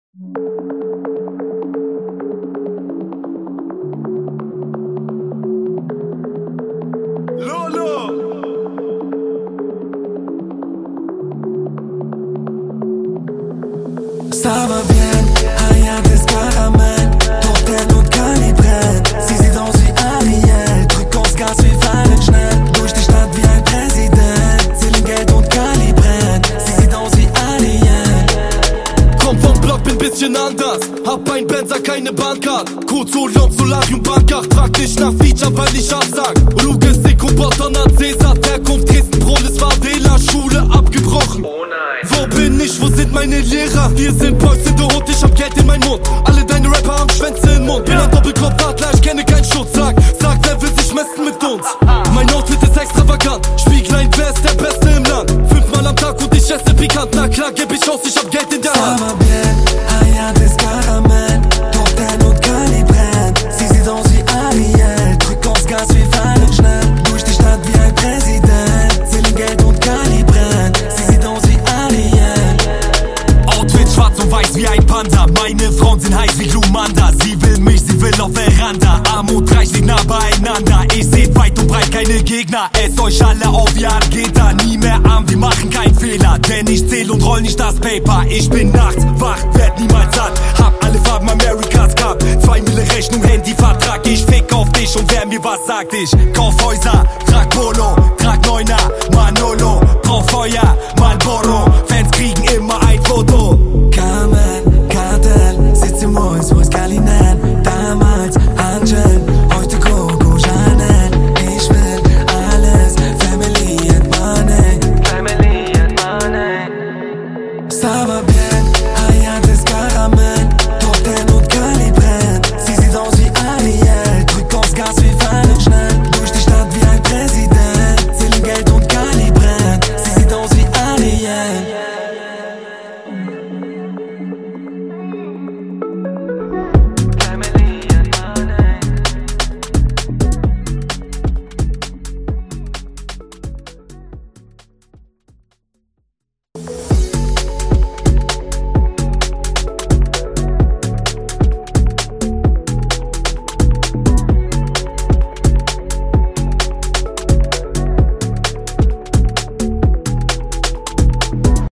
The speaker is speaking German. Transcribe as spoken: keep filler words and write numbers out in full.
Ça va bien, rien d'escaramel, Torten und Kalibren. Sie sieht aus wie Ariel, drückt aufs Gas, wir fallen schnell durch die Stadt wie ein Präsident. Zählen Geld und Kalibren, sie sieht aus wie Ariel. Komm vom Block, bin bisschen anders, hab ein Benzer, keine Bahncard. Kozolion, Solarium, Banker, trag dich nach Feature, weil ich absag. Logistik und Bottonat, Cäsar, Herkunft, Dresden, Prolis, Favela, Schule abgebrochen. Wo bin ich, wo sind meine Lehrer? Wir sind Boys in der Hut, ich hab Geld in meinen Mund. Alle deine Rapper haben Schwänze im Mund. Bin ein Doppelkopfadler, ich kenne keinen Schutz. Sag, sag, wer will sich messen mit uns? Mein Outfit ist extravagant, Spieglein, wer ist der Beste im Land? Fünfmal am Tag und ich esse pikant. Na klar, geb ich aus, ich hab Geld in der Hand. Ça va bien, rien d'escaramel, Torten und Kalibren. Sie sieht aus wie Ariel, drückt aufs Gas, wir fallen schnell durch die Stadt wie ein Präsident. Zählen Geld und Kalibren, sie sieht aus wie Ariel. Outfit schwarz und weiß wie ein Panda. Meine Frauen sind heiß wie Glumanda. Sie will mich, sie will auf Veranda. Arm und Reich liegen nah beieinander. Ich seh weit und breit keine Gegner. Es euch alle auf wie Angeter. Nie mehr arm, wir machen keinen Fehler. Denn ich zähl und roll nicht das Paper. Ich bin nachts wach, werd niemals satt. Hab alle Farben Amerikas Cup. Zwei Mille Rechnung, Handyvertrag. Ich fick auf dich und wer mir was sagt, ich kauf Häuser.